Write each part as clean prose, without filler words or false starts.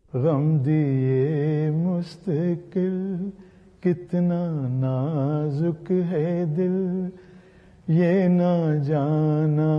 गम दिए मुस्तकिल कितना नाजुक है दिल, ये ना जाना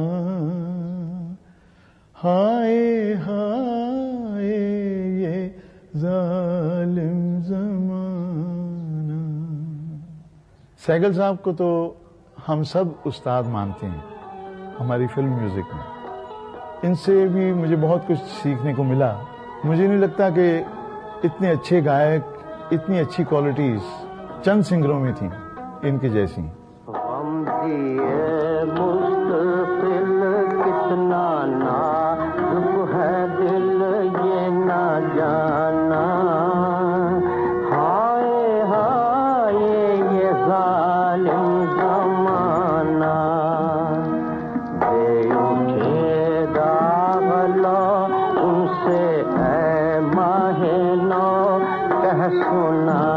हाय हाय ये जालिम ज़माना। सहगल साहब को तो हम सब उस्ताद मानते हैं हमारी फिल्म म्यूजिक में। इनसे भी मुझे बहुत कुछ सीखने को मिला। मुझे नहीं लगता कि इतने अच्छे गायक, इतनी अच्छी क्वालिटीज चंद सिंगरों में थी इनके जैसी। हम दिए मुस्तकिल कितना नाजुक है दिल, ये ना जाना हाय हाय ये जालिम ज़माना। दे उठे दागलो उनसे ऐ माहे नो कह सुना